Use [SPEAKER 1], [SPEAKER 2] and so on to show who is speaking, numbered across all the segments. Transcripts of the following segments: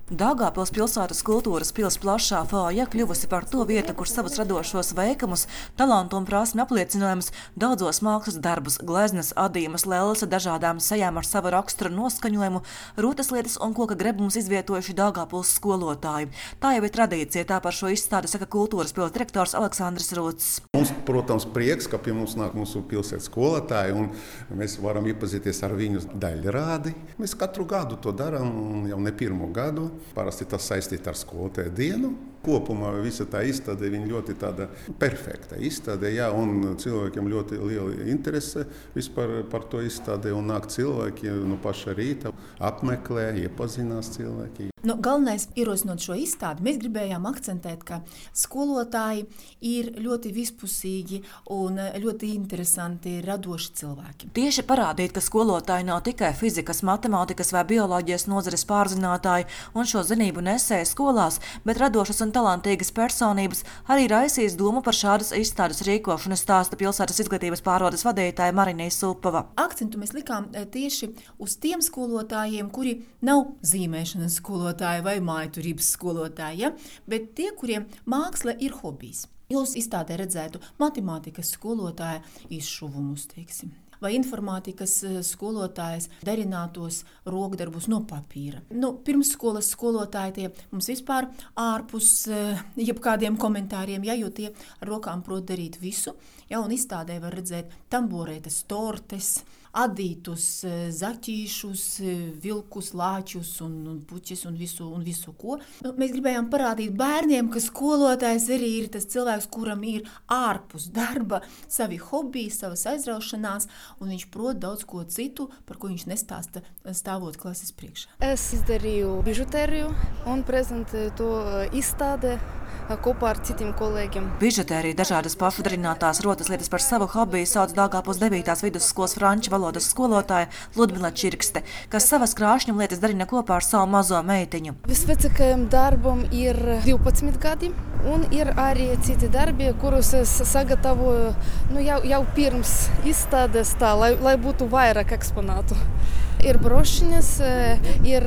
[SPEAKER 1] Daugavpils pilsētas kultūras pils plašā fojē kļuvusi par to vietu, kur savus radošos veikumus, talantu un prasmi apliecinājumus, daudzos mākslas darbus, gleznas, adījumus, lelles, dažādām sejām ar savu raksturu noskaņojumu, rūtaslietas un koka grebumus izvietojuši Daugavpils skolotāji. Tā jau ir tradīcija, tā par šo izstādi saka kultūras pils direktors Aleksandrs Rūts.
[SPEAKER 2] Mums, protams, prieks, ka pie mums nāk mūsu pilsētas skolotāji un mēs varam iepazīties ar viņu daļrādi. Mēs katru gadu to darām, jau ne pirmo gadu. Parasti tas saistīts ar skolotāju dienu. Kopumā visa tā izstāde ir ļoti perfekta izstāde, jā, un cilvēkiem ļoti liela interese vispār par to izstādi. Nāk cilvēki no paša rīta, apmeklē, iepazinās cilvēki.
[SPEAKER 3] Galvenais ierosinot šo izstādi, mēs gribējām akcentēt, ka skolotāji ir ļoti vispusīgi un ļoti interesanti, radoši cilvēki.
[SPEAKER 1] Tieši parādīt, ka skolotāji nav tikai fizikas, matemātikas vai bioloģijas nozares pārzinātāji un šo zinību nesēja skolās, bet radošas un talantīgas personības arī raisīs domu par šādas izstādes rīkošanu, stāsta pilsētas izglītības pārvaldes vadītāja Marinija Supava.
[SPEAKER 3] Akcentu mēs likām tieši uz tiem skolotājiem, kuri nav zīmēšanas skolotāji vai mājturības skolotāji, ja? Bet tie, kuriem māksla ir hobijs. Jūs izstādē redzētu matemātikas skolotāja izšuvumus, teiksim, vai informātikas skolotājs darinātos rokdarbus no papīra. Pirmsskolas skolotāji tie mums vispār ārpus jebkādiem komentāriem, ja, jo tie ar rokām prot darīt visu, ja, un izstādē var redzēt tamborētas, tortes, adītus, zaķīšus, vilkus, lāčus un puķis un visu ko. Mēs gribējām parādīt bērniem, ka skolotājs arī ir tas cilvēks, kuram ir ārpus darba savi hobiji, savas aizraušanās, un viņš prot daudz ko citu, par ko viņš nestāsta stāvot klases priekšā.
[SPEAKER 4] Es izdarīju bižutēriju un prezentēju to izstāde kopā ar citiem kolēģiem.
[SPEAKER 1] Bižutērija dažādas pašdarinātās rotaslietas par savu hobiju sauc Daugavpils 9. vidusskolas franču valodas skolotāja Ludmila Čirkste, kas savas krāšņuma lietas darina kopā ar savu mazo meitiņu.
[SPEAKER 4] Visvecākajam darbam ir 12 gadi, un ir arī citi darbi, kurus es sagatavoju jau pirms izstādes, lai būtu vairāk eksponātu. Ir brošiņas, ir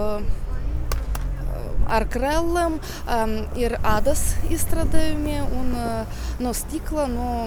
[SPEAKER 4] ar krellēm, ir ādas izstrādājumi un no stikla, no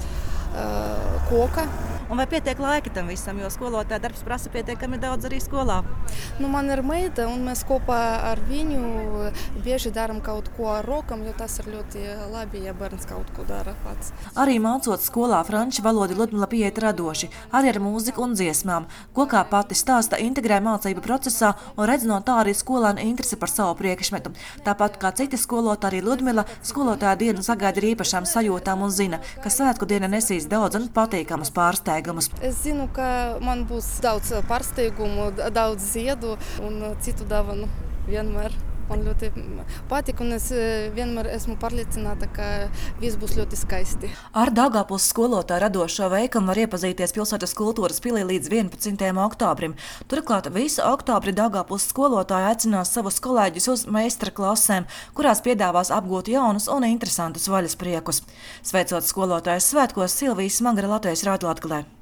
[SPEAKER 4] koka.
[SPEAKER 1] Un vai pietiek laika tam visam, jo skolotāja darbs prasa pietiekami daudz arī skolā?
[SPEAKER 4] Man ir meita, un mēs kopā ar viņu bieži darām kaut ko ar rokām, jo tas ir ļoti labi, ja bērns kaut ko dara pats.
[SPEAKER 1] Arī mācot skolā franču valodu Ludmila pieiet radoši, arī ar mūziku un dziesmām, ko kā pati stāsta integrē mācību procesā un redz no tā arī skolēnu interesi par savu priekšmetu. Tāpat kā citi skolotāji, arī Ludmila skolotāja dienu sagaida ar īpašām sajūtām un zina, ka svētku diena nesīs daudz un patīkamus pārsteigumus.
[SPEAKER 4] Es zinu, ka man būs daudz pārsteigumu, daudz ziedu un citu dāvanu vienmēr. Man ļoti patīk, un es vienmēr esmu pārliecināta, ka viss būs ļoti skaisti.
[SPEAKER 1] Ar Daugavpils skolotāju radošo veikumu var iepazīties pilsētas kultūras pilī līdz 11. oktobrim. Turklāt visu oktobri Daugavpils skolotāji aicinās savus kolēģus uz meistara klasēm, kurās piedāvās apgūt jaunus un interesantus vaļas priekus. Sveicot skolotājus svētkos, Silvija Smagra, Latvijas Radio Latgalē.